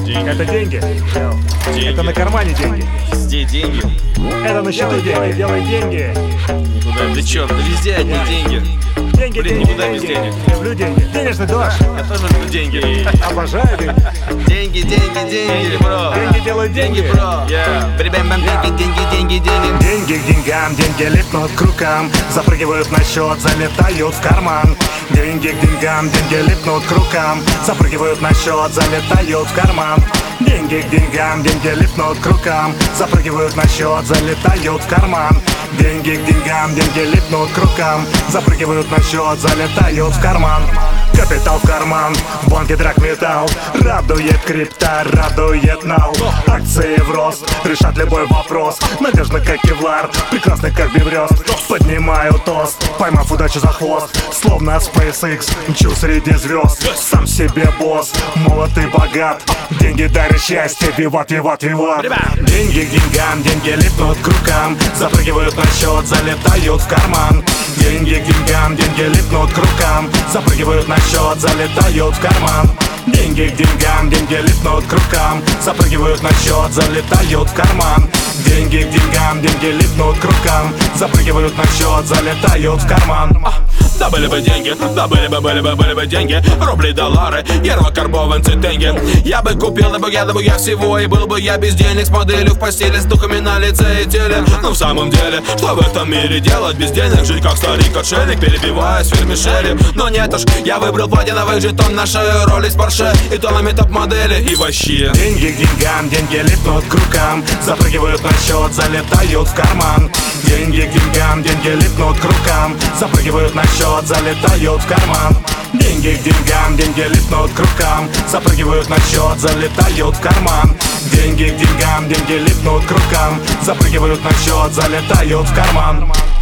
Это деньги. Деньги. Это на кармане деньги. Везде деньги. Это на счету деньги. Делай деньги. Никуда. Да черт, да везде одни деньги. Деньги, Блин, деньги, никуда без деньги. денег. Люблю деньги. Денежный дождь. Я тоже люблю деньги. Обожаю деньги. Деньги, деньги, деньги, бро. Деньги делают деньги. Деньги, бро. Прибэм-бэм, деньги, деньги, деньги, деньги. Деньги к деньгам, деньги липнут к рукам, запрыгивают на счет, залетают в карман. Деньги к деньгам, деньги липнут к рукам, запрыгивают на счет, залетают в карман. Деньги к деньгам, деньги липнут к рукам, запрыгивают на счет, залетают в карман. Деньги к деньгам, деньги липнут к рукам, запрыгивают на счет, залетают в карман. Капитал в карман, в банке драгметалл. Радует крипта, радует нал. Акции в рост, решат любой вопрос. Надежно как кевлар, прекрасный как бибрёст. Поднимаю тост, поймав удачу за хвост. Словно SpaceX, мчу среди звезд. Сам себе босс, молод и богат. Деньги дарят счастье, виват, виват, виват. Деньги к деньгам, деньги липнут к рукам, запрыгивают на счет, залетают в карман. Деньги к деньгам, деньги липнут к рукам, запрыгивают на счет, залетают в карман. Деньги к деньгам, деньги липнут к рукам, запрыгивают на счет, залетают в карман. Деньги к деньгам, деньги липнут к рукам, запрыгивают на счет, залетают в карман. Да были бы деньги, да были бы деньги. Рубли, доллары, ерва, карбованцы, тенги. Я бы купил на бугет всего. И был бы я без денег с моделью в постели, с духами на лице и теле. Но в самом деле, что в этом мире делать без денег? Жить как старик-отшельник, перебиваясь в фирме Шерри. Но нет уж, я выбрал платиновый жетон на шею, роли с Порше и тонами топ-модели. И вообще деньги к деньгам, деньги липнут к рукам, запрыгивают на счет, залетают в карман. Деньги к деньгам, деньги липнут к рукам, запрыгивают на счет, залетают в карман. Деньги к деньгам, деньги липнут к рукам, запрыгивают на счет, залетают в карман. Деньги к деньгам, деньги липнут к рукам, запрыгивают на счет, залетают в карман.